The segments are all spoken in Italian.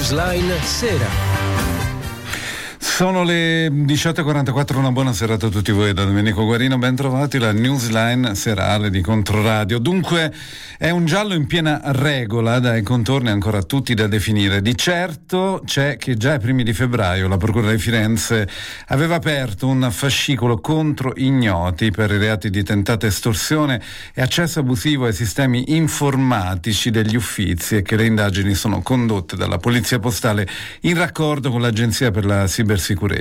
Newsline Sera. Sono le 18.44, una buona serata a tutti voi da Domenico Guarino, ben trovati, la Newsline serale di Controradio. Dunque è un giallo in piena regola, dai contorni ancora tutti da definire. Di certo c'è che già ai primi di febbraio la Procura di Firenze aveva aperto un fascicolo contro ignoti per i reati di tentata estorsione e accesso abusivo ai sistemi informatici degli Uffizi, e che le indagini sono condotte dalla Polizia Postale in raccordo con l'Agenzia per la Cybersicurezza.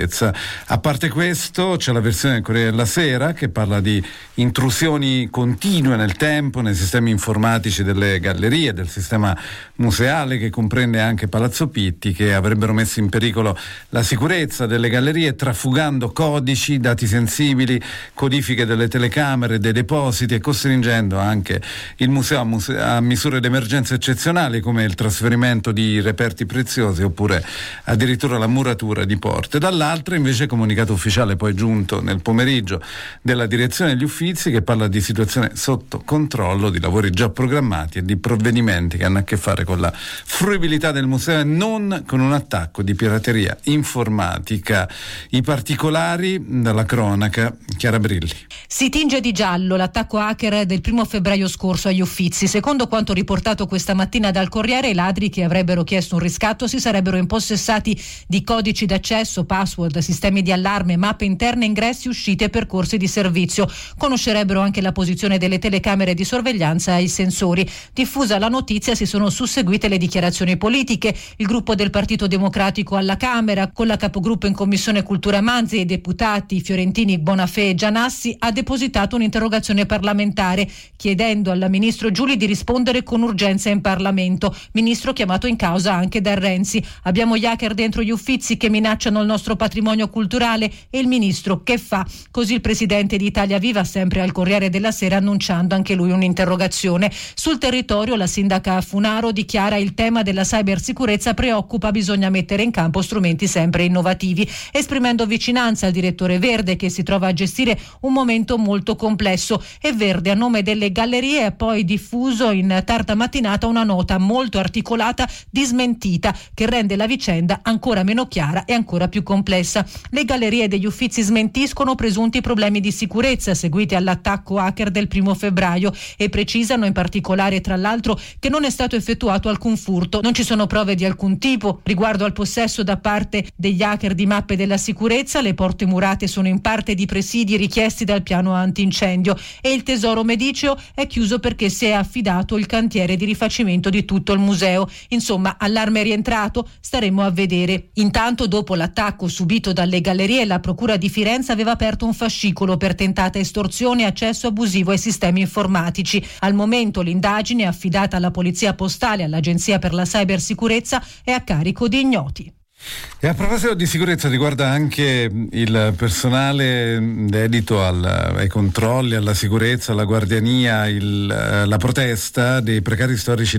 A parte questo c'è la versione del Corriere della Sera che parla di intrusioni continue nel tempo nei sistemi informatici delle gallerie, del sistema museale, che comprende anche Palazzo Pitti, che avrebbero messo in pericolo la sicurezza delle gallerie trafugando codici, dati sensibili, codifiche delle telecamere, dei depositi, e costringendo anche il museo a misure d'emergenza eccezionali come il trasferimento di reperti preziosi oppure addirittura la muratura di porte. Dall'altra invece comunicato ufficiale poi giunto nel pomeriggio della direzione degli Uffizi, che parla di situazione sotto controllo, di lavori già programmati e di provvedimenti che hanno a che fare con la fruibilità del museo e non con un attacco di pirateria informatica. I particolari dalla cronaca, Chiara Brilli. Si tinge di giallo l'attacco hacker del 1 febbraio scorso agli Uffizi. Secondo quanto riportato questa mattina dal Corriere, i ladri che avrebbero chiesto un riscatto si sarebbero impossessati di codici d'accesso, password, sistemi di allarme, mappe interne, ingressi, uscite e percorsi di servizio. Conoscerebbero anche la posizione delle telecamere di sorveglianza e i sensori. Diffusa la notizia si sono susseguite le dichiarazioni politiche. Il gruppo del Partito Democratico alla Camera, con la capogruppo in Commissione Cultura Manzi e i deputati fiorentini Bonafè e Gianassi, ha depositato un'interrogazione parlamentare chiedendo alla ministro Giuli di rispondere con urgenza in Parlamento. Ministro chiamato in causa anche da Renzi. Abbiamo gli hacker dentro gli Uffizi che minacciano il nostro patrimonio culturale, e il ministro che fa? Così il presidente di Italia Viva, sempre al Corriere della Sera, annunciando anche lui un'interrogazione. Sul territorio la sindaca Funaro dichiara: il tema della cybersicurezza preoccupa, bisogna mettere in campo strumenti sempre innovativi, esprimendo vicinanza al direttore Verde, che si trova a gestire un momento molto complesso. E Verde, a nome delle gallerie, ha poi diffuso in tarda mattinata una nota molto articolata di smentita che rende la vicenda ancora meno chiara e ancora più complessa. Le gallerie degli Uffizi smentiscono presunti problemi di sicurezza seguiti all'attacco hacker del 1 febbraio e precisano in particolare, tra l'altro, che non è stato effettuato alcun furto, non ci sono prove di alcun tipo riguardo al possesso da parte degli hacker di mappe della sicurezza. Le porte murate sono in parte di presidi richiesti dal piano antincendio e il Tesoro Mediceo è chiuso perché si è affidato il cantiere di rifacimento di tutto il museo. Insomma, allarme rientrato? Staremo a vedere. Intanto, dopo l'attacco subito dalle gallerie, la Procura di Firenze aveva aperto un fascicolo per tentata estorsione e accesso abusivo ai sistemi informatici. Al momento l'indagine, affidata alla Polizia Postale e all'Agenzia per la Cybersicurezza, è a carico di ignoti. E a proposito di sicurezza, riguarda anche il personale dedito ai controlli, alla sicurezza, alla guardiania, la protesta dei precari storici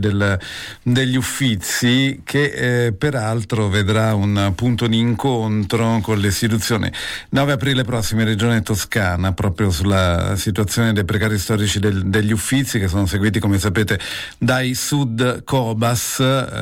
degli Uffizi, che peraltro vedrà un punto di incontro con l'istituzione 9 aprile prossimo in Regione Toscana, proprio sulla situazione dei precari storici degli Uffizi, che sono seguiti, come sapete, dai Sud Cobas.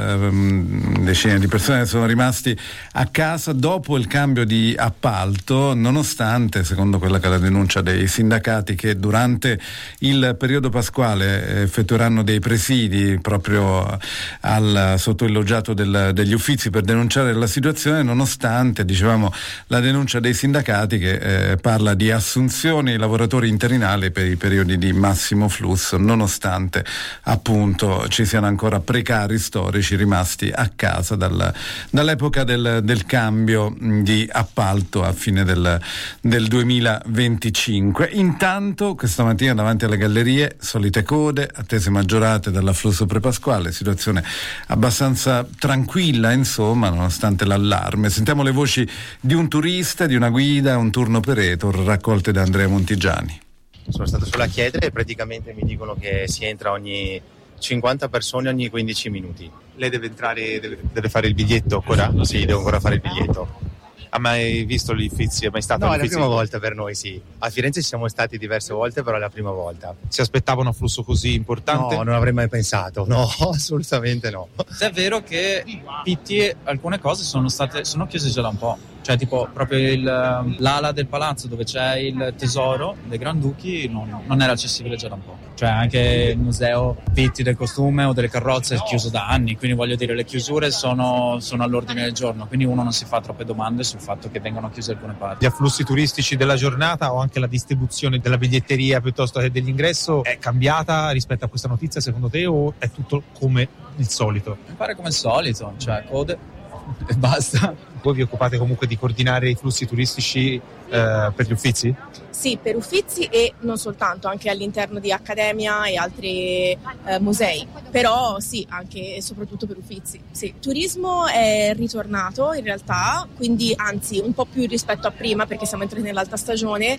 Decine di persone sono rimasti a casa dopo il cambio di appalto, nonostante, secondo quella che è la denuncia dei sindacati, che durante il periodo pasquale effettueranno dei presidi proprio sotto il loggiato degli Uffizi per denunciare la situazione, nonostante, dicevamo, la denuncia dei sindacati che parla di assunzioni di lavoratori interinali per i periodi di massimo flusso, nonostante appunto ci siano ancora precari storici rimasti a casa dall'epoca del cambio di appalto a fine del 2025. Intanto questa mattina davanti alle gallerie solite code, attese maggiorate dall'afflusso prepasquale, situazione abbastanza tranquilla insomma nonostante l'allarme. Sentiamo le voci di un turista, di una guida, un tour operator raccolte da Andrea Montigiani. Sono stato sulla Chiedra e praticamente mi dicono che si entra ogni 50 persone ogni 15 minuti. Lei deve entrare, deve fare il biglietto ancora? Sì, devo ancora fare il biglietto. Ha mai visto gli Uffizi? È mai stato? No, è la prima volta per noi, sì. A Firenze ci siamo stati diverse volte, però è la prima volta. Si aspettava un afflusso così importante? No, non avrei mai pensato. No, assolutamente no. Se è vero che Pitti, alcune cose sono chiuse già da un po'. Cioè tipo proprio l'ala del palazzo dove c'è il tesoro dei Granduchi non era accessibile già da un po'. Cioè anche il museo Pitti del costume o delle carrozze è chiuso da anni, quindi voglio dire le chiusure sono all'ordine del giorno, quindi uno non si fa troppe domande sul fatto che vengano chiuse alcune parti. Gli afflussi turistici della giornata o anche la distribuzione della biglietteria piuttosto che dell'ingresso è cambiata rispetto a questa notizia secondo te, o è tutto come il solito? Mi pare come il solito, cioè code e basta. Voi vi occupate comunque di coordinare i flussi turistici per gli Uffizi? Sì, per Uffizi e non soltanto, anche all'interno di Accademia e altri musei, però sì, anche e soprattutto per Uffizi. Sì. Turismo è ritornato in realtà, quindi anzi un po' più rispetto a prima perché siamo entrati nell'alta stagione.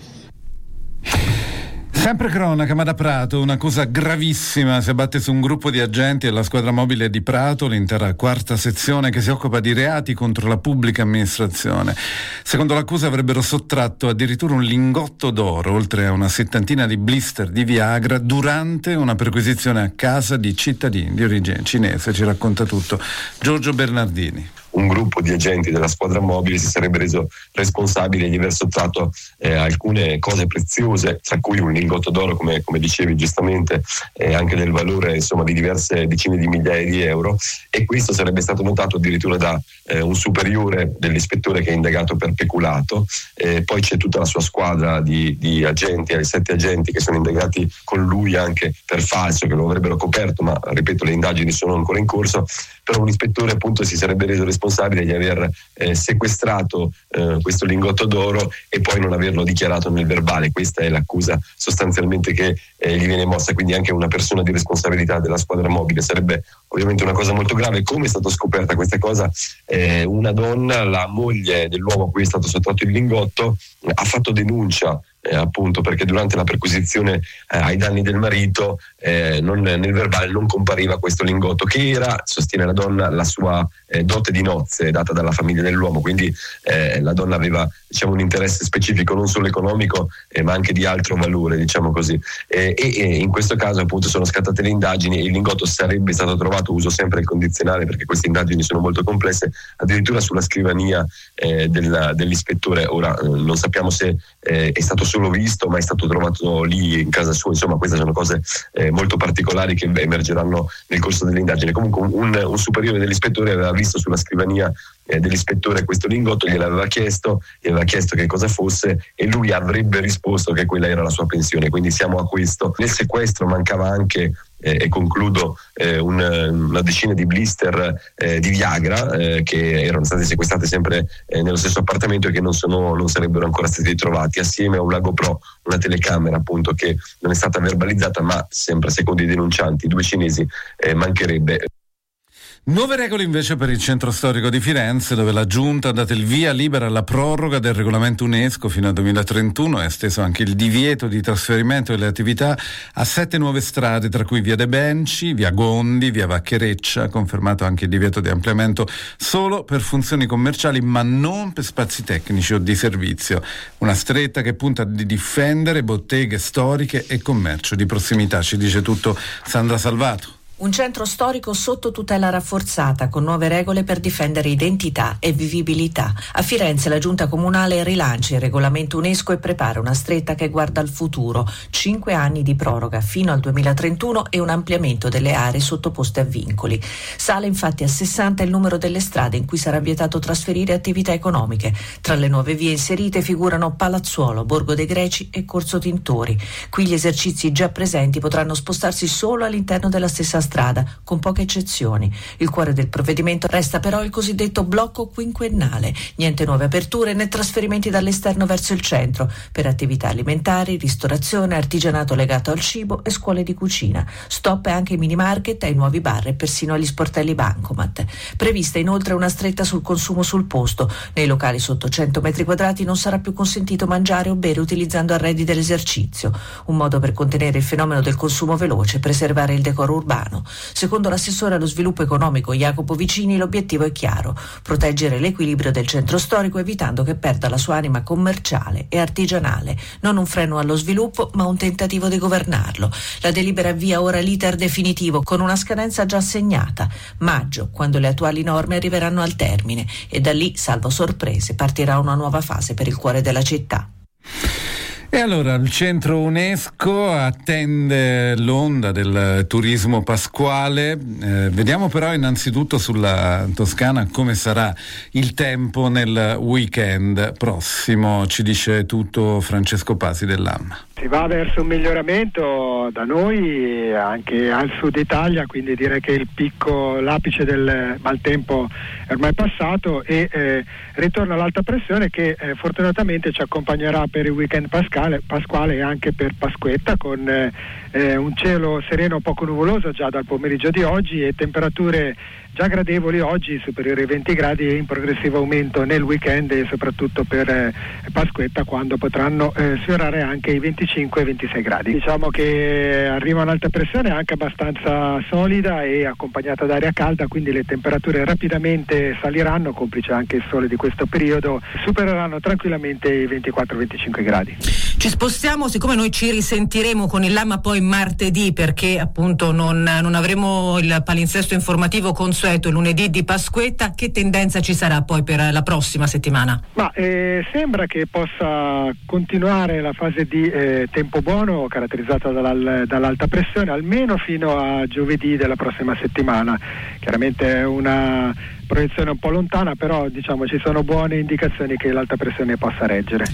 Sempre cronaca, ma da Prato, una cosa gravissima si abbatte su un gruppo di agenti della squadra mobile di Prato, l'intera quarta sezione che si occupa di reati contro la pubblica amministrazione. Secondo l'accusa avrebbero sottratto addirittura un lingotto d'oro, oltre a una settantina di blister di Viagra, durante una perquisizione a casa di cittadini di origine cinese. Ci racconta tutto Giorgio Bernardini. Un gruppo di agenti della squadra mobile si sarebbe reso responsabile di aver sottratto alcune cose preziose, tra cui un lingotto d'oro, come dicevi giustamente, anche del valore insomma di diverse decine di migliaia di euro, e questo sarebbe stato notato addirittura da un superiore dell'ispettore che è indagato per peculato. Poi c'è tutta la sua squadra di agenti, 7 agenti che sono indagati con lui anche per falso, che lo avrebbero coperto, ma ripeto, le indagini sono ancora in corso. Però un ispettore appunto si sarebbe reso responsabile di aver sequestrato questo lingotto d'oro e poi non averlo dichiarato nel verbale. Questa è l'accusa sostanzialmente che gli viene mossa, quindi anche una persona di responsabilità della squadra mobile. Sarebbe ovviamente una cosa molto grave. Come è stata scoperta questa cosa? Una donna, la moglie dell'uomo a cui è stato sottratto il lingotto, ha fatto denuncia appunto perché durante la perquisizione ai danni del marito nel verbale non compariva questo lingotto, che era, sostiene la donna, la sua dote di nozze data dalla famiglia dell'uomo. Quindi la donna aveva, diciamo, un interesse specifico non solo economico ma anche di altro valore, diciamo così, e in questo caso appunto sono scattate le indagini. Il lingotto sarebbe stato trovato, uso sempre il condizionale perché queste indagini sono molto complesse, addirittura sulla scrivania dell'ispettore. Ora non sappiamo se è stato solo visto, ma è stato trovato lì in casa sua. Insomma, queste sono cose molto particolari che emergeranno nel corso dell'indagine. Comunque un superiore dell'ispettore aveva visto sulla scrivania dell'ispettore questo lingotto, gliel'aveva chiesto che cosa fosse e lui avrebbe risposto che quella era la sua pensione. Quindi siamo a questo. Nel sequestro mancava anche e concludo una decina di blister di Viagra che erano state sequestrate sempre nello stesso appartamento e che non sarebbero ancora stati trovati, assieme a un Lago Pro, una telecamera appunto che non è stata verbalizzata, ma sempre secondo i denuncianti, 2 cinesi, mancherebbe. Nuove regole invece per il centro storico di Firenze, dove la Giunta ha dato il via libera alla proroga del regolamento UNESCO fino al 2031 e ha esteso anche il divieto di trasferimento delle attività a 7 nuove strade, tra cui via De Benci, via Gondi, via Vacchereccia. Confermato anche il divieto di ampliamento solo per funzioni commerciali ma non per spazi tecnici o di servizio. Una stretta che punta a difendere botteghe storiche e commercio di prossimità. Ci dice tutto Sandra Salvato. Un centro storico sotto tutela rafforzata, con nuove regole per difendere identità e vivibilità. A Firenze la Giunta Comunale rilancia il regolamento UNESCO e prepara una stretta che guarda al futuro. 5 anni di proroga fino al 2031 e un ampliamento delle aree sottoposte a vincoli. Sale infatti a 60 il numero delle strade in cui sarà vietato trasferire attività economiche. Tra le nuove vie inserite figurano Palazzuolo, Borgo dei Greci e Corso Tintori. Qui gli esercizi già presenti potranno spostarsi solo all'interno della stessa strada, con poche eccezioni. Il cuore del provvedimento resta però il cosiddetto blocco quinquennale. Niente nuove aperture né trasferimenti dall'esterno verso il centro per attività alimentari, ristorazione, artigianato legato al cibo e scuole di cucina. Stop anche ai mini market, ai nuovi bar e persino agli sportelli bancomat. Prevista inoltre una stretta sul consumo sul posto. Nei locali sotto 100 metri quadrati non sarà più consentito mangiare o bere utilizzando arredi dell'esercizio. Un modo per contenere il fenomeno del consumo veloce e preservare il decoro urbano. anno. Secondo l'assessore allo sviluppo economico Jacopo Vicini, l'obiettivo è chiaro: proteggere l'equilibrio del centro storico evitando che perda la sua anima commerciale e artigianale. Non un freno allo sviluppo, ma un tentativo di governarlo. La delibera avvia ora l'iter definitivo con una scadenza già segnata, maggio, quando le attuali norme arriveranno al termine, e da lì, salvo sorprese, partirà una nuova fase per il cuore della città. E allora il centro UNESCO attende l'onda del turismo pasquale. Vediamo però innanzitutto sulla Toscana come sarà il tempo nel weekend prossimo. Ci dice tutto Francesco Pasi dell'AMMA. Si va verso un miglioramento da noi anche al sud Italia, quindi direi che l'apice del maltempo è ormai passato e ritorna l'alta pressione che fortunatamente ci accompagnerà per il weekend pasquale e anche per Pasquetta, con un cielo sereno poco nuvoloso già dal pomeriggio di oggi e temperature già gradevoli oggi, superiori ai 20 gradi, e in progressivo aumento nel weekend e soprattutto per Pasquetta, quando potranno sfiorare anche i 25 e 26 gradi. Diciamo che arriva un'alta pressione anche abbastanza solida e accompagnata da aria calda, quindi le temperature rapidamente saliranno, complice anche il sole di questo periodo, supereranno tranquillamente i 24-25 gradi. Ci spostiamo, siccome noi ci risentiremo con il Lama poi martedì, perché appunto non avremo il palinsesto informativo consueto il lunedì di Pasquetta, che tendenza ci sarà poi per la prossima settimana? Sembra che possa continuare la fase di tempo buono caratterizzata dall'alta pressione almeno fino a giovedì della prossima settimana. Chiaramente è una proiezione un po' lontana, però diciamo ci sono buone indicazioni che l'alta pressione possa reggere.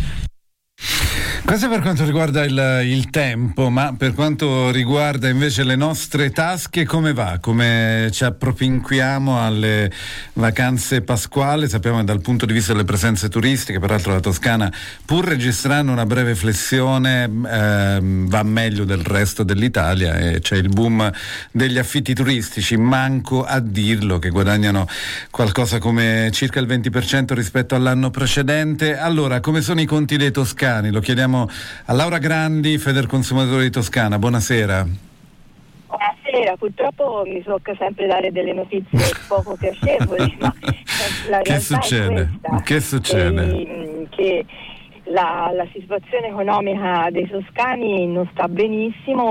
Questo per quanto riguarda il tempo, ma per quanto riguarda invece le nostre tasche, come va? Come ci appropinquiamo alle vacanze pasquali? Sappiamo che dal punto di vista delle presenze turistiche, peraltro la Toscana, pur registrando una breve flessione, va meglio del resto dell'Italia e c'è il boom degli affitti turistici, manco a dirlo, che guadagnano qualcosa come circa il 20% rispetto all'anno precedente. Allora, come sono i conti dei toscani? Lo chiediamo a Laura Grandi, Federconsumatori di Toscana. Buonasera. Buonasera, purtroppo mi tocca sempre dare delle notizie poco piacevoli, ma la che succede? Che succede? Che la situazione economica dei toscani non sta benissimo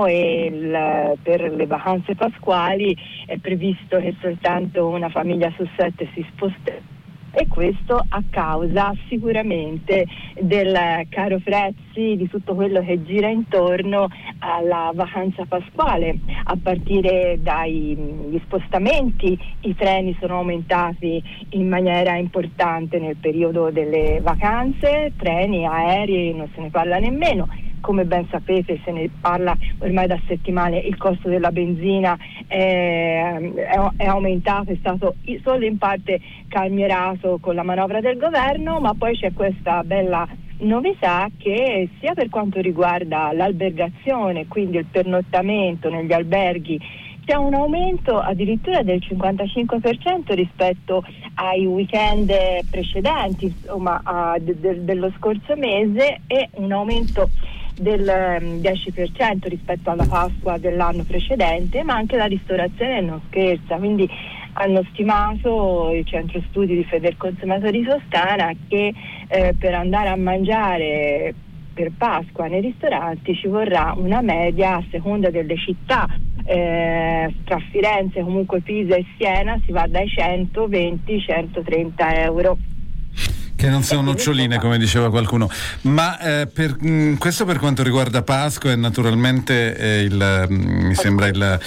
e per le vacanze pasquali è previsto che soltanto una famiglia su 7 si sposterà. E questo a causa sicuramente del caro prezzi di tutto quello che gira intorno alla vacanza pasquale, a partire dagli spostamenti. I treni sono aumentati in maniera importante nel periodo delle vacanze, treni, aerei, non se ne parla nemmeno. Come ben sapete, se ne parla ormai da settimane, il costo della benzina è aumentato, è stato solo in parte calmierato con la manovra del governo, ma poi c'è questa bella novità che sia per quanto riguarda l'albergazione, quindi il pernottamento negli alberghi, c'è un aumento addirittura del 55% rispetto ai weekend precedenti, insomma dello scorso mese, e un aumento del 10% rispetto alla Pasqua dell'anno precedente, ma anche la ristorazione non scherza, quindi hanno stimato il centro studi di Federconsumatori Toscana che per andare a mangiare per Pasqua nei ristoranti ci vorrà una media, a seconda delle città, tra Firenze, comunque Pisa e Siena, si va dai 120-130 euro. Che non sono noccioline, come diceva qualcuno. Ma questo per quanto riguarda Pasqua, e naturalmente mi sembra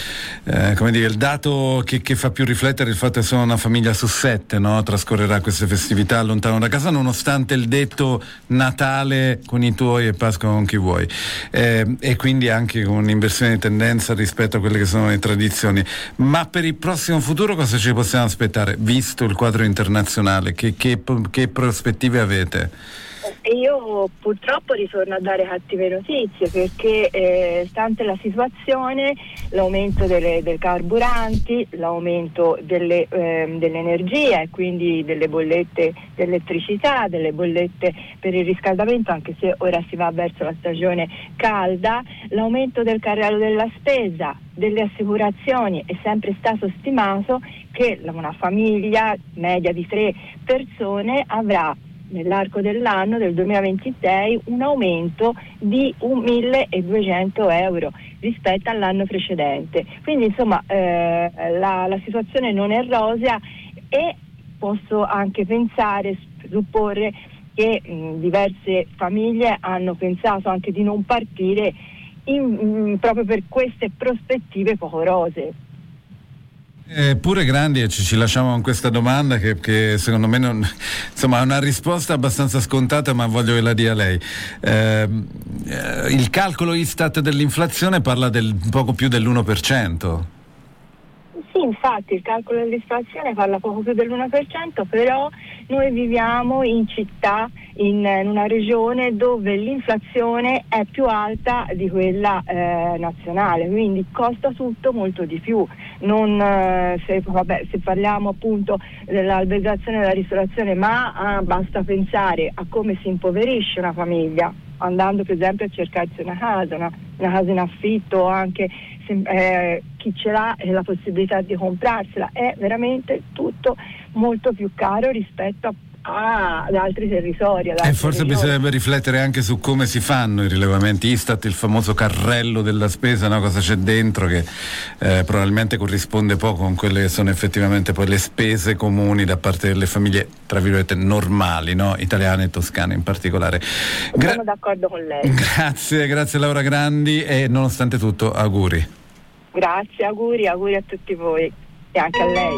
il dato che fa più riflettere il fatto che sono una famiglia su 7, no? Trascorrerà queste festività lontano da casa, nonostante il detto Natale con i tuoi e Pasqua con chi vuoi, e quindi anche con un'inversione di tendenza rispetto a quelle che sono le tradizioni. Ma per il prossimo futuro cosa ci possiamo aspettare, visto il quadro internazionale? Che prospettive avete? E io purtroppo ritorno a dare cattive notizie perché stante la situazione, l'aumento dei carburanti, l'aumento dell'energia e quindi delle bollette di elettricità, delle bollette per il riscaldamento, anche se ora si va verso la stagione calda, l'aumento del carrello della spesa, delle assicurazioni, è sempre stato stimato che una famiglia media di 3 persone avrà nell'arco dell'anno del 2026 un aumento di 1.200 euro rispetto all'anno precedente. Quindi insomma la situazione non è rosea e posso anche pensare, supporre che diverse famiglie hanno pensato anche di non partire proprio per queste prospettive poco rosee. Pure Grandi, ci lasciamo con questa domanda che secondo me insomma è una risposta abbastanza scontata, ma voglio che la dia lei. Il calcolo Istat dell'inflazione parla del poco più dell'1%. Sì, infatti il calcolo dell'inflazione parla poco più dell'1%, però noi viviamo in città, in una regione dove l'inflazione è più alta di quella nazionale, quindi costa tutto molto di più. Se parliamo appunto dell'albergazione e della ristorazione, ma basta pensare a come si impoverisce una famiglia andando per esempio a cercarsi una casa in affitto, o anche chi ce l'ha e la possibilità di comprarsela, è veramente tutto molto più caro rispetto ad altri territori. E forse bisognerebbe riflettere anche su come si fanno i rilevamenti Istat, il famoso carrello della spesa, no? Cosa c'è dentro che probabilmente corrisponde poco con quelle che sono effettivamente poi le spese comuni da parte delle famiglie tra virgolette normali, no? Italiane e toscane in particolare. Sono d'accordo con lei. Grazie Laura Grandi e nonostante tutto auguri. Grazie, auguri a tutti voi e anche a lei.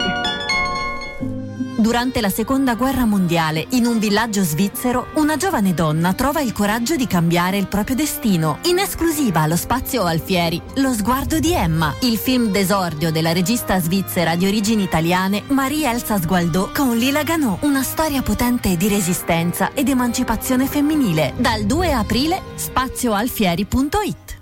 Durante la Seconda Guerra Mondiale, in un villaggio svizzero, una giovane donna trova il coraggio di cambiare il proprio destino. In esclusiva allo Spazio Alfieri, Lo sguardo di Emma, il film d'esordio della regista svizzera di origini italiane Marie Elsa Sgualdò con Lila Ganot. Una storia potente di resistenza ed emancipazione femminile. Dal 2 aprile, spazioalfieri.it.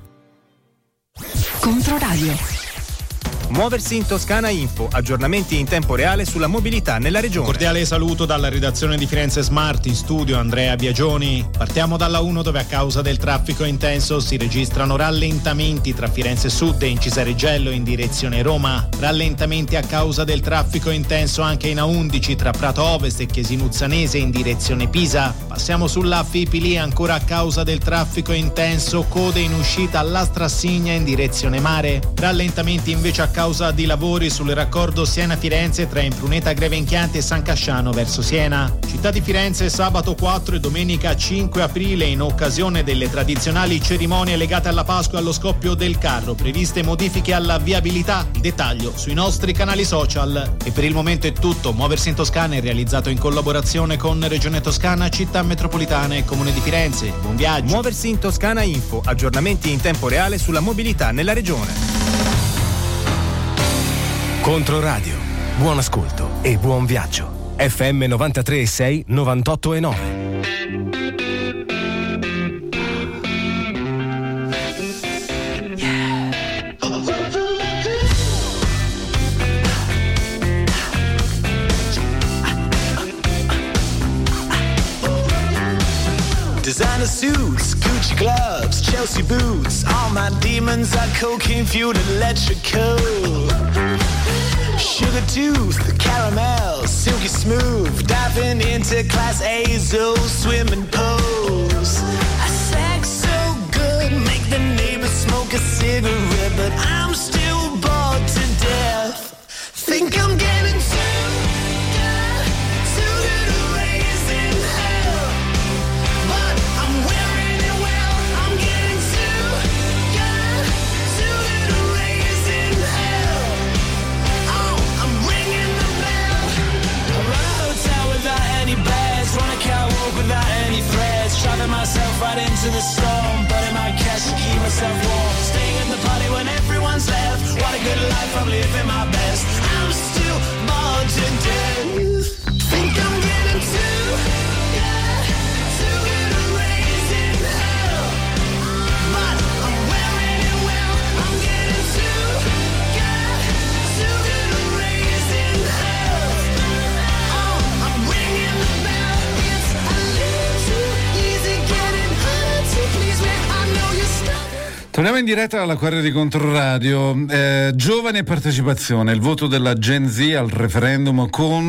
Controradio. Muoversi in Toscana Info, aggiornamenti in tempo reale sulla mobilità nella regione. Cordiale saluto dalla redazione di Firenze Smart, in studio Andrea Biagioni. Partiamo dalla 1 dove a causa del traffico intenso si registrano rallentamenti tra Firenze Sud e Incisariggello in direzione Roma. Rallentamenti a causa del traffico intenso anche in A11 tra Prato Ovest e Chiesinuzzanese in direzione Pisa. Passiamo sulla Fipili, ancora a causa del traffico intenso, code in uscita alla Strassigna in direzione Mare. Rallentamenti invece a causa di lavori sul raccordo Siena-Firenze tra Impruneta Grevenchiante e San Casciano verso Siena. Città di Firenze sabato 4 e domenica 5 aprile in occasione delle tradizionali cerimonie legate alla Pasqua e allo scoppio del carro, previste modifiche alla viabilità. Il dettaglio sui nostri canali social. E per il momento è tutto. Muoversi in Toscana è realizzato in collaborazione con Regione Toscana, Città Metropolitana e Comune di Firenze. Buon viaggio. Muoversi in Toscana Info, aggiornamenti in tempo reale sulla mobilità nella regione. Controradio, buon ascolto e buon viaggio. FM 93.6, 98.9. Designer suits, Gucci gloves, Chelsea boots. All my demons are cocaine fueled electrical. Sugar tooth, caramel, silky smooth. Diving into class A's, old swimming pools. I sex so good, make the neighbors smoke a cigarette, but I'm still bored to death. Think I'm getting too good to raise in hell, but I'm wearing it well. I'm getting too good to raise in hell. Oh, I'm ringing the bell. I run a hotel without any beds, run a catwalk without any threads, driving myself right into the storm, burning my cash to keep myself warm, staying at the party when everyone's left. What a good life, I'm living my best. I'm still bored to death. Think I'm getting too good to Torniamo in diretta dalla Quarriera di Controradio. Giovani e partecipazione, il voto della Gen Z al referendum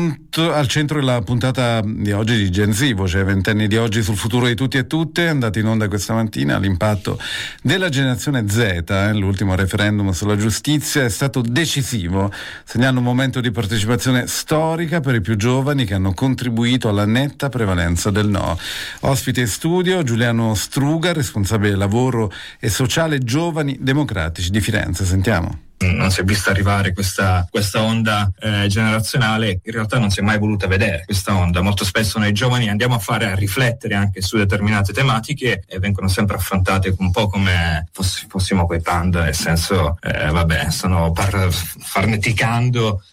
al centro della puntata di oggi di Gen Z, voce ai ventenni di oggi sul futuro di tutti e tutte, andati in onda questa mattina. L'impatto della generazione Z, l'ultimo referendum sulla giustizia, è stato decisivo, segnando un momento di partecipazione storica per i più giovani che hanno contribuito alla netta prevalenza del no. Ospite in studio Giuliano Struga, responsabile lavoro e sociale Giovani Democratici di Firenze. Sentiamo. Non si è vista arrivare questa onda generazionale, in realtà non si è mai voluta vedere questa onda. Molto spesso noi giovani andiamo a riflettere anche su determinate tematiche e vengono sempre affrontate un po' come fossimo quei panda, nel senso stanno farneticando.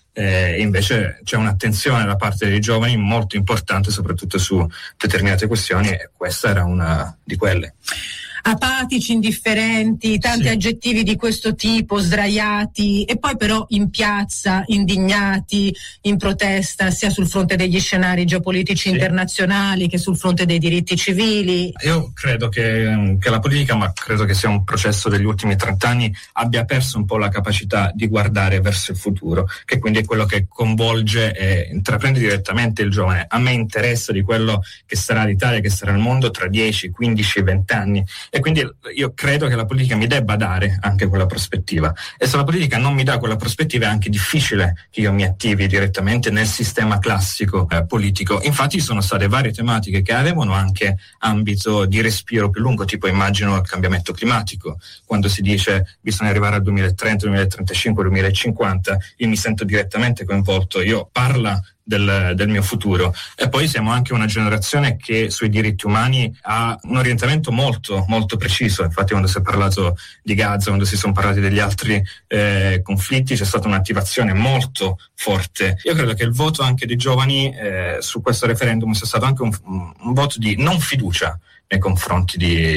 Invece c'è un'attenzione da parte dei giovani molto importante, soprattutto su determinate questioni, e questa era una di quelle. Apatici, indifferenti, tanti aggettivi di questo tipo, sdraiati, e poi però in piazza, indignati, in protesta, sia sul fronte degli scenari geopolitici internazionali che sul fronte dei diritti civili. Io credo che la politica, ma credo che sia un processo degli ultimi 30 anni, abbia perso un po' la capacità di guardare verso il futuro, che quindi è quello che coinvolge e intraprende direttamente il giovane. A me interessa di quello che sarà l'Italia, che sarà il mondo tra 10, 15, 20 anni. E quindi io credo che la politica mi debba dare anche quella prospettiva, e se la politica non mi dà quella prospettiva è anche difficile che io mi attivi direttamente nel sistema classico politico. Infatti ci sono state varie tematiche che avevano anche ambito di respiro più lungo, tipo immagino il cambiamento climatico, quando si dice bisogna arrivare al 2030, 2035, 2050, io mi sento direttamente coinvolto, io parlo del mio futuro. E poi siamo anche una generazione che sui diritti umani ha un orientamento molto molto preciso. Infatti quando si è parlato di Gaza, quando si sono parlati degli altri conflitti, c'è stata un'attivazione molto forte. Io credo che il voto anche dei giovani su questo referendum sia stato anche un voto di non fiducia nei confronti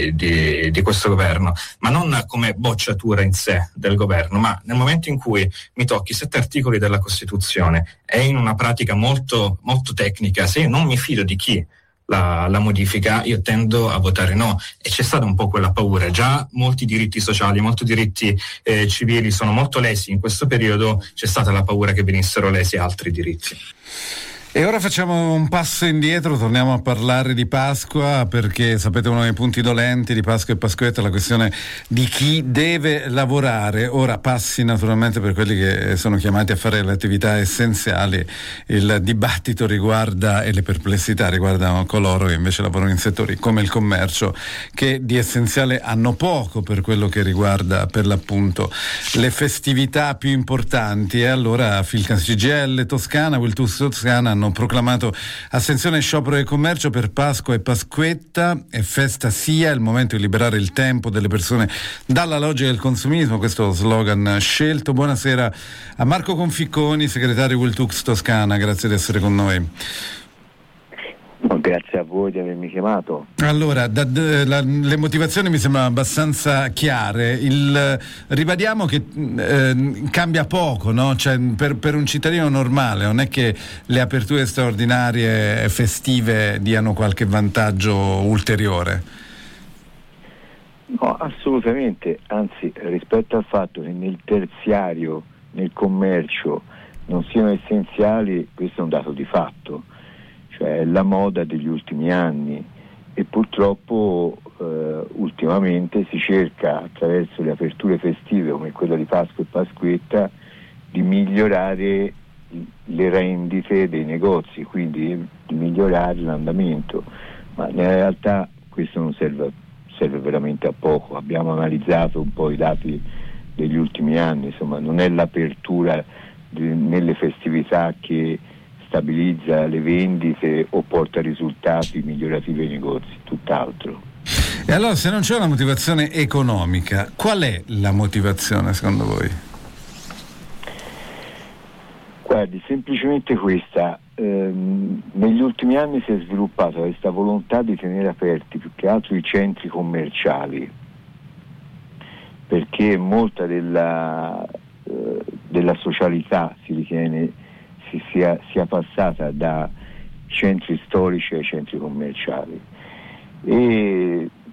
di questo governo, ma non come bocciatura in sé del governo, ma nel momento in cui mi tocchi 7 articoli della Costituzione e in una pratica molto, molto tecnica, se io non mi fido di chi la modifica, io tendo a votare no. E c'è stata un po' quella paura. Già molti diritti sociali, molti diritti civili sono molto lesi in questo periodo, c'è stata la paura che venissero lesi altri diritti. E ora facciamo un passo indietro, torniamo a parlare di Pasqua, perché sapete uno dei punti dolenti di Pasqua e Pasquetta è la questione di chi deve lavorare. Ora passi naturalmente per quelli che sono chiamati a fare le attività essenziali, il dibattito riguarda e le perplessità riguardano coloro che invece lavorano in settori come il commercio, che di essenziale hanno poco per quello che riguarda per l'appunto le festività più importanti. E allora CGIL Toscana, Wiltus Toscana hanno proclamato astensione e sciopero del commercio per Pasqua e Pasquetta e festa sia il momento di liberare il tempo delle persone dalla logica del consumismo, questo slogan scelto. Buonasera a Marco Conficconi, segretario Wiltux Toscana, grazie di essere con noi. Grazie a voi di avermi chiamato. Allora, le motivazioni mi sembrano abbastanza chiare. Ribadiamo che cambia poco, no? Cioè, per un cittadino normale non è che le aperture straordinarie festive diano qualche vantaggio ulteriore. No, assolutamente, anzi, rispetto al fatto che nel terziario, nel commercio non siano essenziali, questo è un dato di fatto. Cioè la moda degli ultimi anni, e purtroppo ultimamente si cerca attraverso le aperture festive come quella di Pasqua e Pasquetta di migliorare le rendite dei negozi, quindi di migliorare l'andamento, ma nella realtà questo non serve veramente a poco. Abbiamo analizzato un po' i dati degli ultimi anni, insomma non è l'apertura nelle festività che stabilizza le vendite o porta risultati migliorativi ai negozi, tutt'altro. E allora, se non c'è una motivazione economica, qual è la motivazione secondo voi? Guardi, semplicemente questa. Negli ultimi anni si è sviluppata questa volontà di tenere aperti più che altro i centri commerciali, perché molta della socialità si ritiene sia passata da centri storici ai centri commerciali, e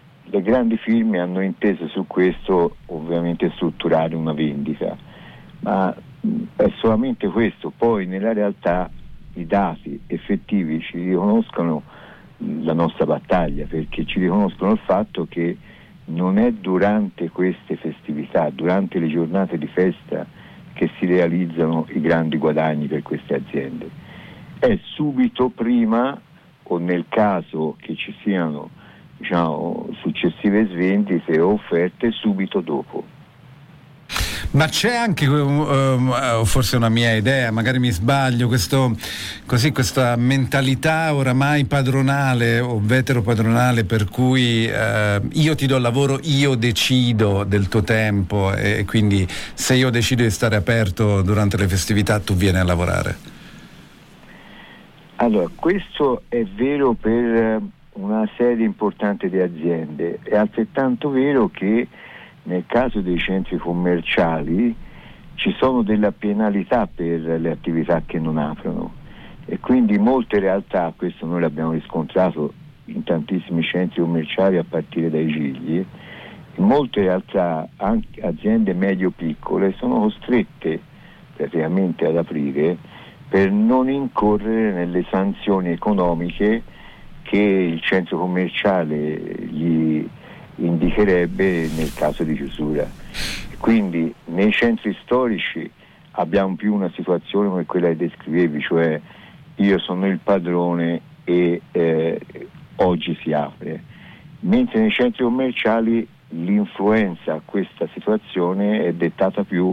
grandi firme hanno inteso su questo ovviamente strutturare una vendita, ma è solamente questo. Poi nella realtà i dati effettivi ci riconoscono la nostra battaglia, perché ci riconoscono il fatto che non è durante queste festività, durante le giornate di festa, che si realizzano i grandi guadagni per queste aziende. È subito prima, o nel caso che ci siano, diciamo, successive svendite o offerte, subito dopo. Ma c'è anche, forse una mia idea, magari mi sbaglio, questa mentalità oramai padronale o veteropadronale per cui io ti do il lavoro, io decido del tuo tempo, e quindi se io decido di stare aperto durante le festività tu vieni a lavorare. Allora, questo è vero per una serie importante di aziende, è altrettanto vero che nel caso dei centri commerciali ci sono delle penalità per le attività che non aprono, e quindi molte realtà, questo noi l'abbiamo riscontrato in tantissimi centri commerciali a partire dai Gigli, in molte realtà anche aziende medio-piccole sono costrette praticamente ad aprire per non incorrere nelle sanzioni economiche che il centro commerciale gli indicherebbe nel caso di chiusura. Quindi nei centri storici abbiamo più una situazione come quella che descrivevi, cioè io sono il padrone e oggi si apre, mentre nei centri commerciali l'influenza a questa situazione è dettata più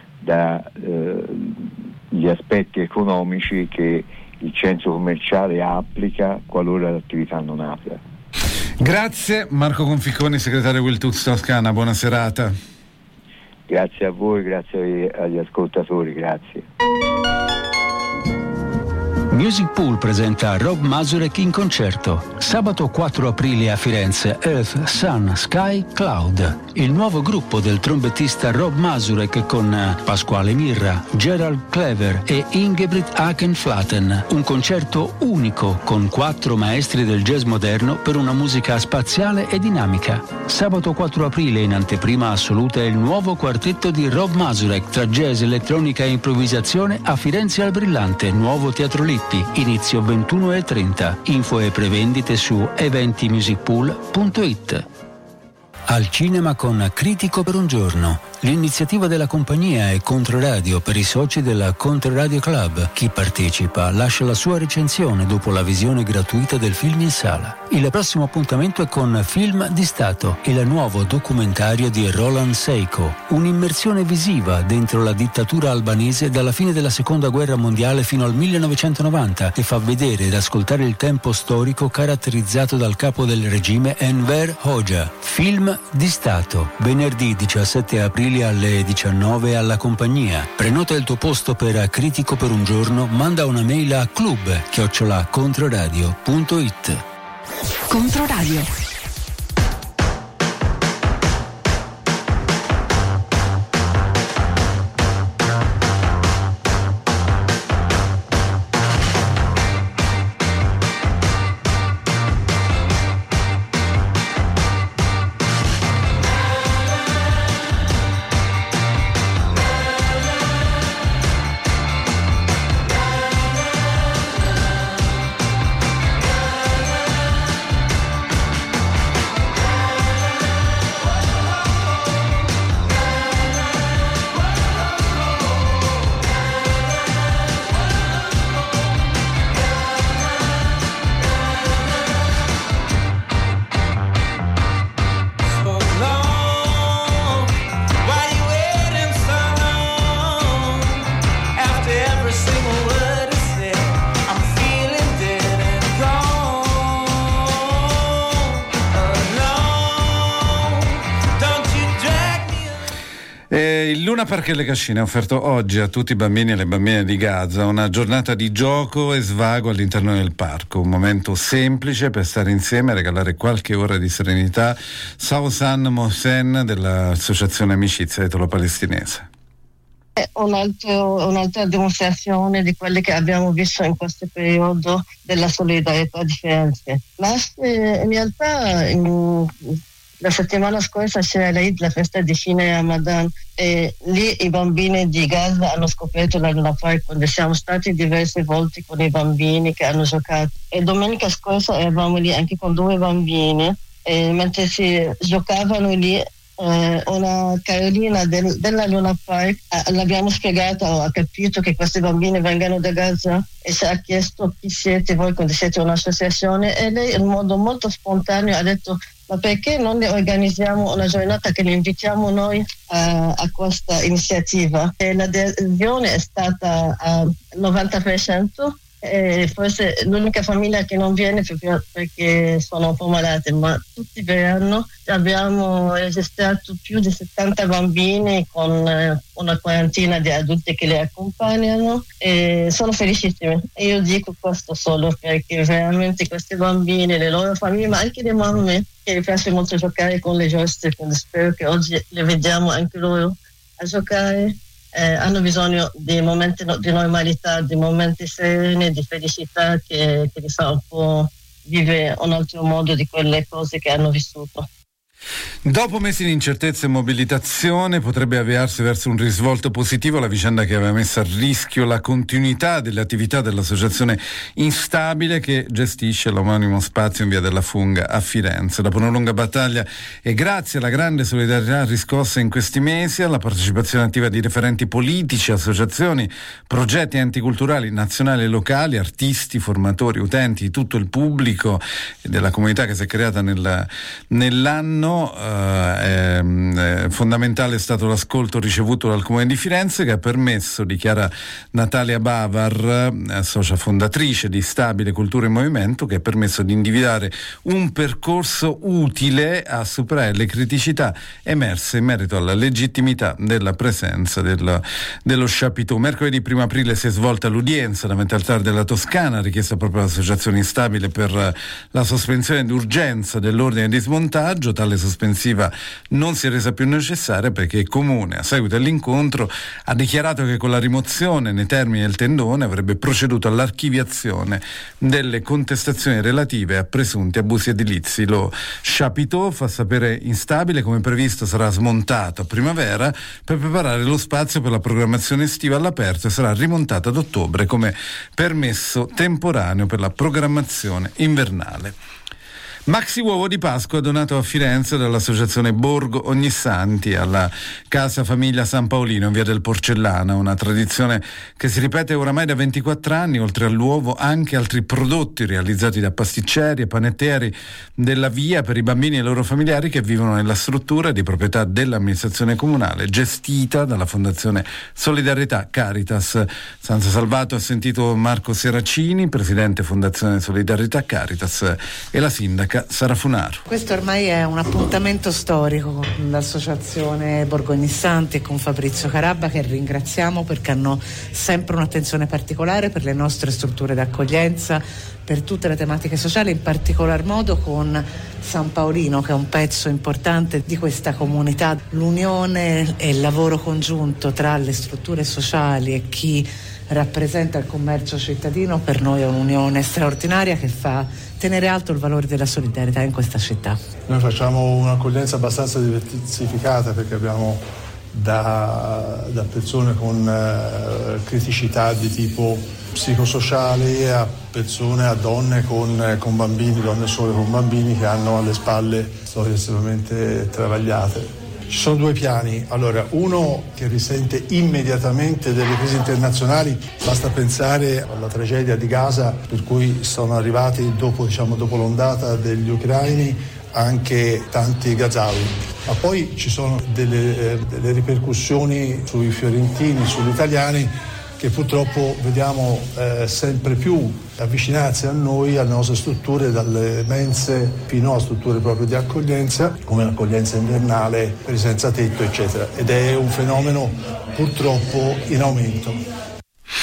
dagli aspetti economici che il centro commerciale applica qualora l'attività non apra. Grazie Marco Conficconi, segretario Wiltuz Toscana, buona serata. Grazie a voi, grazie agli ascoltatori, grazie. Music Pool presenta Rob Mazurek in concerto. Sabato 4 aprile a Firenze, Earth, Sun, Sky, Cloud. Il nuovo gruppo del trombettista Rob Mazurek con Pasquale Mirra, Gerald Clever e Ingebrigt Haken-Flaten. Un concerto unico con 4 maestri del jazz moderno per una musica spaziale e dinamica. Sabato 4 aprile in anteprima assoluta è il nuovo quartetto di Rob Mazurek tra jazz, elettronica e improvvisazione a Firenze al Brillante, nuovo Teatro Lippi. Inizio 21:30. Info e prevendite su eventimusicpool.it. Al cinema con Critico per un giorno. L'iniziativa della compagnia è Controradio per i soci della Controradio Club. Chi partecipa lascia la sua recensione dopo la visione gratuita del film in sala. Il prossimo appuntamento è con Film di Stato, il nuovo documentario di Roland Seiko. Un'immersione visiva dentro la dittatura albanese dalla fine della Seconda Guerra Mondiale fino al 1990 e fa vedere ed ascoltare il tempo storico caratterizzato dal capo del regime Enver Hoxha. Film di Stato, venerdì 17 aprile alle 19 alla compagnia. Prenota il tuo posto per Critico per un giorno, manda una mail a club@controradio.it. Controradio. Il Luna Park e le Cascine ha offerto oggi a tutti i bambini e le bambine di Gaza una giornata di gioco e svago all'interno del parco, un momento semplice per stare insieme e regalare qualche ora di serenità. Sausan Mohsen dell'Associazione Amicizia Italo-Palestinese. È un'altra dimostrazione di quelle che abbiamo visto in questo periodo della solidarietà di Firenze. Ma in realtà La settimana scorsa c'era l'Eid, la festa di fine Ramadan, e lì i bambini di Gaza hanno scoperto la Luna Park, quando siamo stati diverse volte con i bambini che hanno giocato. E domenica scorsa eravamo lì anche con 2 bambini, e mentre si giocavano lì, una Carolina della Luna Park l'abbiamo spiegato, ha capito che questi bambini vengono da Gaza e ci ha chiesto chi siete voi, quando siete un'associazione, e lei in modo molto spontaneo ha detto: ma perché non ne organizziamo una giornata che ne invitiamo noi a questa iniziativa? E l'adesione è stata al 90%. E forse l'unica famiglia che non viene perché sono un po' malate, ma tutti verranno. Abbiamo registrato più di 70 bambini con una quarantina di adulti che li accompagnano e sono felicissimi. E io dico questo solo perché veramente questi bambini, le loro famiglie, ma anche le mamme che piace molto giocare con le giostre, quindi spero che oggi le vediamo anche loro a giocare. Hanno bisogno di momenti di normalità, di momenti sereni, di felicità che li fa un po' vivere un altro modo di quelle cose che hanno vissuto. Dopo mesi di incertezza e mobilitazione potrebbe avviarsi verso un risvolto positivo la vicenda che aveva messo a rischio la continuità delle attività dell'associazione Instabile che gestisce l'omonimo spazio in via della Funga a Firenze. Dopo una lunga battaglia e grazie alla grande solidarietà riscossa in questi mesi, alla partecipazione attiva di referenti politici, associazioni, progetti anticulturali nazionali e locali, artisti, formatori, utenti, tutto il pubblico e della comunità che si è creata nell'anno, fondamentale è stato l'ascolto ricevuto dal Comune di Firenze, che ha permesso, dichiara Natalia Bavar, socia fondatrice di Stabile Cultura e Movimento, che ha permesso di individuare un percorso utile a superare le criticità emerse in merito alla legittimità della presenza dello Chapiteau. Mercoledì 1 aprile si è svolta l'udienza davanti al TAR della Toscana, richiesta proprio all'associazione Instabile per la sospensione d'urgenza dell'ordine di smontaggio. Tale sospensiva non si è resa più necessaria perché il Comune, a seguito dell'incontro, ha dichiarato che con la rimozione nei termini del tendone avrebbe proceduto all'archiviazione delle contestazioni relative a presunti abusi edilizi. Lo Chapiteau, fa sapere Instabile, come previsto sarà smontato a primavera per preparare lo spazio per la programmazione estiva all'aperto e sarà rimontato ad ottobre come permesso temporaneo per la programmazione invernale. Maxi uovo di Pasqua donato a Firenze dall'associazione Borgo Ognissanti alla Casa Famiglia San Paolino in via del Porcellana, una tradizione che si ripete oramai da 24 anni. Oltre all'uovo anche altri prodotti realizzati da pasticceri e panettieri della via per i bambini e i loro familiari che vivono nella struttura di proprietà dell'amministrazione comunale gestita dalla Fondazione Solidarietà Caritas. Sanza Salvato ha sentito Marco Seracini, presidente Fondazione Solidarietà Caritas, e la sindaca Sara Funaro. Questo ormai è un appuntamento storico con l'associazione Borgo Ognissanti e con Fabrizio Carabba, che ringraziamo perché hanno sempre un'attenzione particolare per le nostre strutture d'accoglienza, per tutte le tematiche sociali, in particolar modo con San Paolino, che è un pezzo importante di questa comunità. L'unione e il lavoro congiunto tra le strutture sociali e chi rappresenta il commercio cittadino per noi è un'unione straordinaria che fa tenere alto il valore della solidarietà in questa città. Noi facciamo un'accoglienza abbastanza diversificata perché abbiamo da persone con criticità di tipo psicosociale a persone, a donne con bambini, donne sole con bambini che hanno alle spalle storie estremamente travagliate. Ci sono 2 piani. Allora, uno che risente immediatamente delle crisi internazionali, basta pensare alla tragedia di Gaza, per cui sono arrivati dopo l'ondata degli ucraini anche tanti gazawi. Ma poi ci sono delle ripercussioni sui fiorentini, sugli italiani, che purtroppo vediamo sempre più avvicinarsi a noi, alle nostre strutture, dalle mense fino a strutture proprio di accoglienza, come l'accoglienza invernale per i senza tetto, eccetera. Ed è un fenomeno purtroppo in aumento.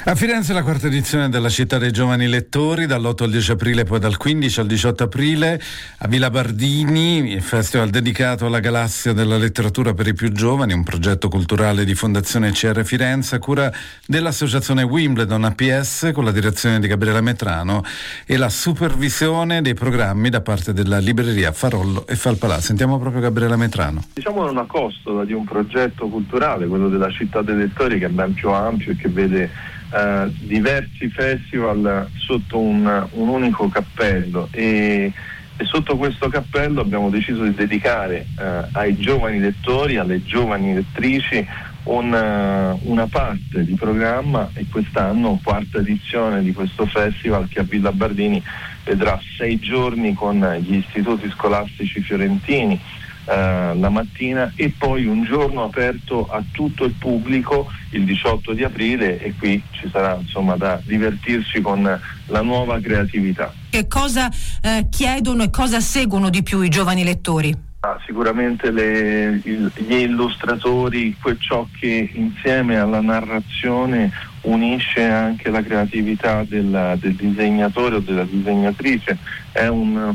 A Firenze la quarta edizione della Città dei Giovani Lettori, dall'8 al 10 aprile, poi dal 15 al 18 aprile, a Villa Bardini, il festival dedicato alla galassia della letteratura per i più giovani, un progetto culturale di Fondazione CR Firenze a cura dell'associazione Wimbledon APS con la direzione di Gabriele Metrano e la supervisione dei programmi da parte della libreria Farollo e Falpalà. Sentiamo proprio Gabriele Metrano. Diciamo è una costola di un progetto culturale, quello della Città dei Lettori, che è ben più ampio e che vede diversi festival sotto un unico cappello e sotto questo cappello abbiamo deciso di dedicare ai giovani lettori, alle giovani lettrici una parte di programma, e quest'anno quarta edizione di questo festival che a Villa Bardini vedrà 6 giorni con gli istituti scolastici fiorentini la mattina e poi un giorno aperto a tutto il pubblico il 18 di aprile, e qui ci sarà insomma da divertirci con la nuova creatività. Che cosa chiedono e cosa seguono di più i giovani lettori? Sicuramente gli illustratori, ciò che insieme alla narrazione unisce anche la creatività del disegnatore o della disegnatrice. È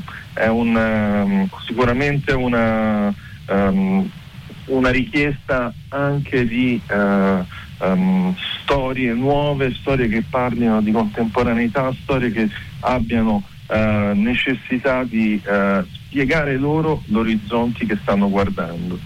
sicuramente una richiesta anche di storie nuove, storie che parlino di contemporaneità, storie che abbiano necessità di spiegare loro gli orizzonti che stanno guardando.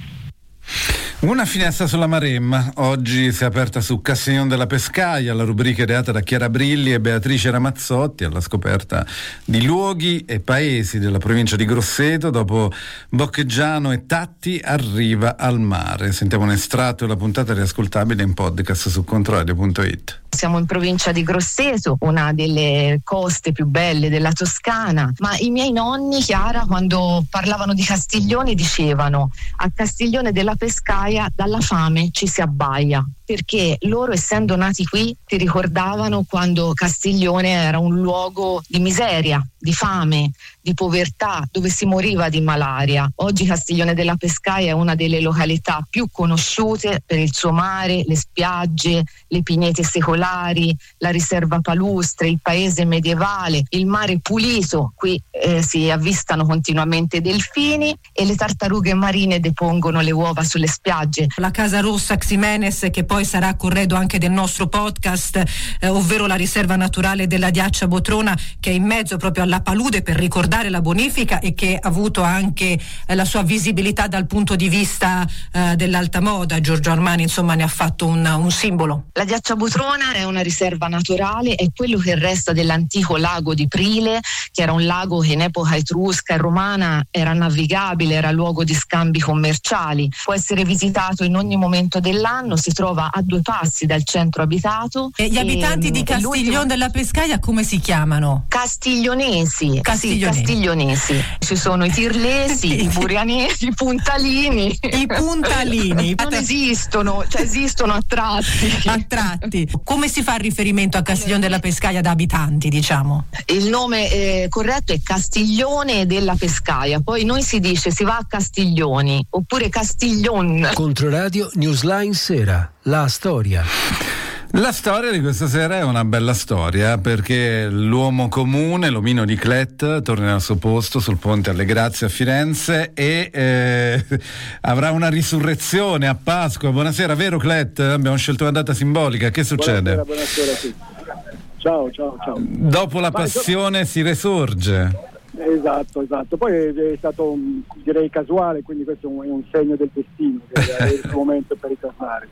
Una finestra sulla Maremma, oggi si è aperta su Castiglione della Pescaia, la rubrica ideata da Chiara Brilli e Beatrice Ramazzotti alla scoperta di luoghi e paesi della provincia di Grosseto. Dopo Boccheggiano e Tatti arriva al mare. Sentiamo un estratto della puntata riascoltabile in podcast su controradio.it. Siamo in provincia di Grosseto, una delle coste più belle della Toscana, ma i miei nonni, Chiara, quando parlavano di Castiglione dicevano: a Castiglione della Pescaia dalla fame ci si abbaia, perché loro, essendo nati qui, ti ricordavano quando Castiglione era un luogo di miseria, di fame, di povertà, dove si moriva di malaria. Oggi Castiglione della Pescaia è una delle località più conosciute per il suo mare, le spiagge, le pinete secolari, la riserva palustre, il paese medievale, il mare pulito. Qui si avvistano continuamente delfini e le tartarughe marine depongono le uova sulle spiagge. La Casa Rossa Ximenes, che poi sarà corredo anche del nostro podcast, ovvero la riserva naturale della Diaccia Botrona, che è in mezzo proprio alla palude per ricordare la bonifica e che ha avuto anche la sua visibilità dal punto di vista dell'alta moda. Giorgio Armani insomma ne ha fatto un simbolo. La Diaccia Botrona è una riserva naturale, è quello che resta dell'antico lago di Prile, che era un lago che in epoca etrusca e romana era navigabile, era luogo di scambi commerciali. Può essere visitato in ogni momento dell'anno, si trova a 2 passi dal centro abitato. E gli abitanti di Castiglione della Pescaia come si chiamano? Castiglionesi. Castiglionesi. Ci sono i tirlesi, i burianesi, i puntalini. I puntalini. Non esistono, cioè esistono a tratti. Come si fa riferimento a Castiglione della Pescaia da abitanti, diciamo? Il nome corretto è Castiglione della Pescaia, poi noi si dice si va a Castiglioni oppure Castiglion. Controradio Newsline Sera, la storia. La storia di questa sera è una bella storia, perché l'uomo comune, l'omino di Clet, torna al suo posto sul Ponte alle Grazie a Firenze e avrà una risurrezione a Pasqua. Buonasera, vero Clet? Abbiamo scelto una data simbolica, che succede? Buonasera, sì. Ciao. Dopo la passione si risorge. Esatto. Poi è stato direi casuale, quindi questo è un segno del destino, che è il momento per ritornare.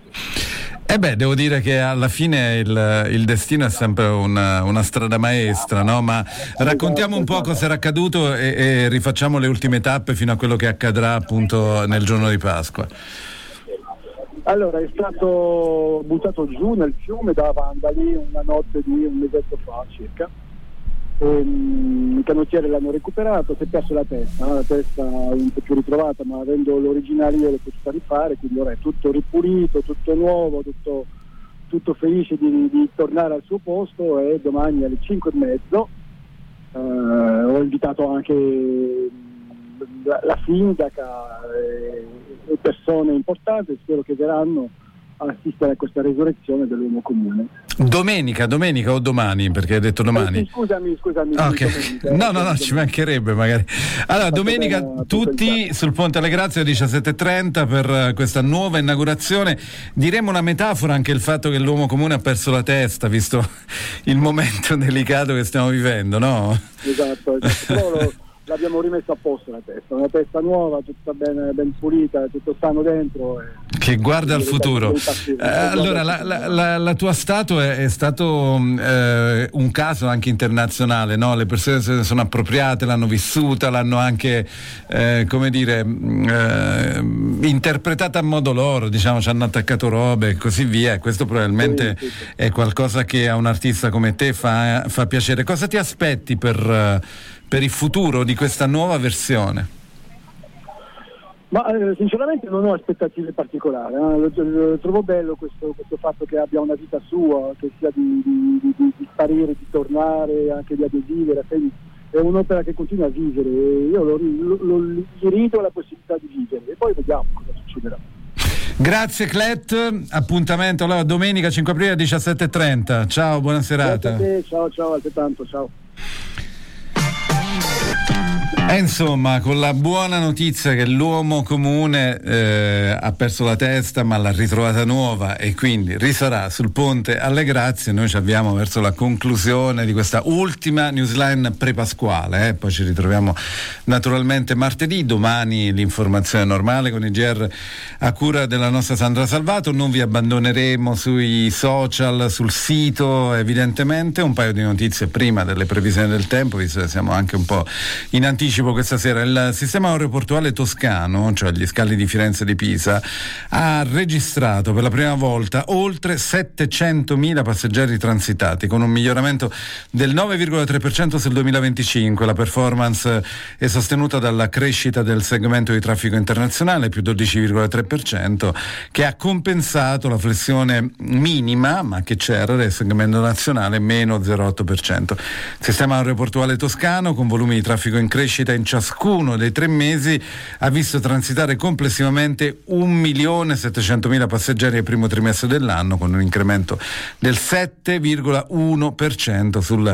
Devo dire che alla fine il destino è sempre una strada maestra, no? Ma raccontiamo un po' cosa era accaduto e rifacciamo le ultime tappe fino a quello che accadrà appunto nel giorno di Pasqua. Allora, è stato buttato giù nel fiume da vandali una notte di un mesetto fa circa. Il canottiere l'hanno recuperato, si è perso la testa un po' più ritrovata, ma avendo l'originale io l'ho potuta rifare, quindi ora è tutto ripulito, tutto nuovo, tutto felice di tornare al suo posto, e domani alle 5:30 ho invitato anche la sindaca e persone importanti, spero che verranno assistere a questa resurrezione dell'uomo comune. Domenica o domani? Perché hai detto domani. Scusami. Okay. No, ci mancherebbe magari. Allora, domenica tutti sul Ponte alle Grazie alle 17:30 per questa nuova inaugurazione. Diremo una metafora anche il fatto che l'uomo comune ha perso la testa, visto il momento delicato che stiamo vivendo, no? Esatto. L'abbiamo rimessa a posto la testa, una testa nuova, tutta ben pulita, tutto sano dentro. Che guarda al futuro. Allora, la tua statua è stato un caso anche internazionale, no? Le persone se ne sono appropriate, l'hanno vissuta, l'hanno anche, interpretata a modo loro, diciamo, ci hanno attaccato robe e così via. E questo probabilmente è qualcosa che a un artista come te fa piacere. Cosa ti aspetti per il futuro di questa nuova versione? Ma sinceramente non ho aspettative particolari, lo trovo bello questo fatto che abbia una vita sua, che sia di sparire, di tornare, anche di adesivere, è un'opera che continua a vivere, io gli rido la possibilità di vivere e poi vediamo cosa succederà. Grazie Clet, appuntamento allora domenica 5 aprile alle 17:30, ciao, buona serata. Grazie a te, ciao, altrettanto, ciao. Insomma, con la buona notizia che l'uomo comune ha perso la testa ma l'ha ritrovata nuova e quindi risarà sul Ponte alle Grazie, noi ci avviamo verso la conclusione di questa ultima newsline pre-pasquale, poi ci ritroviamo naturalmente martedì, domani l'informazione normale con i GR a cura della nostra Sandra Salvato, non vi abbandoneremo sui social, sul sito evidentemente, un paio di notizie prima delle previsioni del tempo, visto che siamo anche un po' in anticipo questa sera. Il sistema aeroportuale toscano, cioè gli scali di Firenze e di Pisa, ha registrato per la prima volta oltre 700.000 passeggeri transitati, con un miglioramento del 9,3% sul 2025. La performance è sostenuta dalla crescita del segmento di traffico internazionale, più 12,3%, che ha compensato la flessione minima, ma che c'era, del segmento nazionale, meno 0,8%. Il sistema aeroportuale toscano, con volumi di traffico in crescita in ciascuno dei 3 mesi, ha visto transitare complessivamente 1.700.000 passeggeri al primo trimestre dell'anno, con un incremento del 7,1% sul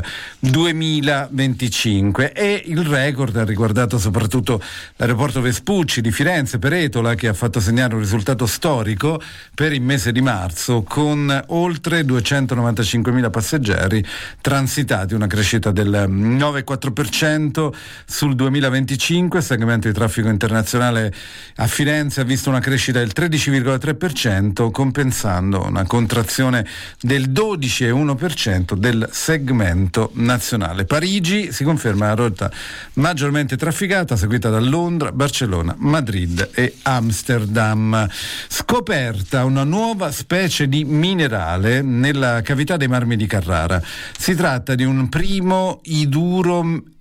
2025, e il record ha riguardato soprattutto l'aeroporto Vespucci di Firenze per Etola, che ha fatto segnare un risultato storico per il mese di marzo con oltre 295.000 passeggeri transitati, una crescita del 9,4% sul 2025. Il segmento di traffico internazionale a Firenze ha visto una crescita del 13,3%, compensando una contrazione del 12,1% del segmento nazionale. Parigi si conferma la rotta maggiormente trafficata, seguita da Londra, Barcellona, Madrid e Amsterdam. Scoperta una nuova specie di minerale nella cavità dei marmi di Carrara. Si tratta di un primo iduro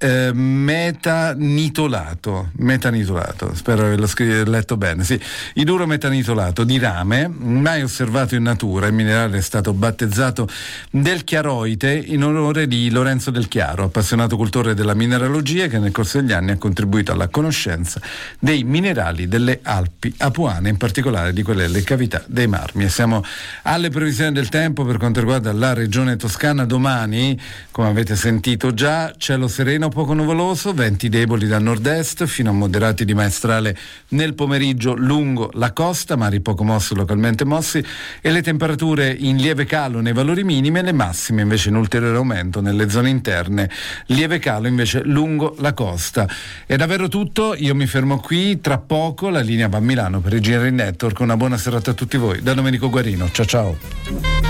metanitolato, spero che l'ho letto bene, sì, iduro metanitolato di rame, mai osservato in natura. Il minerale è stato battezzato del chiaroite in onore di Lorenzo Del Chiaro, appassionato cultore della mineralogia che nel corso degli anni ha contribuito alla conoscenza dei minerali delle Alpi apuane, in particolare di quelle delle cavità dei marmi. E siamo alle previsioni del tempo per quanto riguarda la regione toscana. Domani, come avete sentito già, cielo sereno poco nuvoloso, venti deboli da nord-est fino a moderati di maestrale nel pomeriggio lungo la costa, mari poco mossi o localmente mossi, e le temperature in lieve calo nei valori minimi, e le massime invece in ulteriore aumento nelle zone interne, lieve calo invece lungo la costa. È davvero tutto, io mi fermo qui, tra poco la linea va a Milano per il GR Network. Una buona serata a tutti voi da Domenico Guarino, ciao ciao.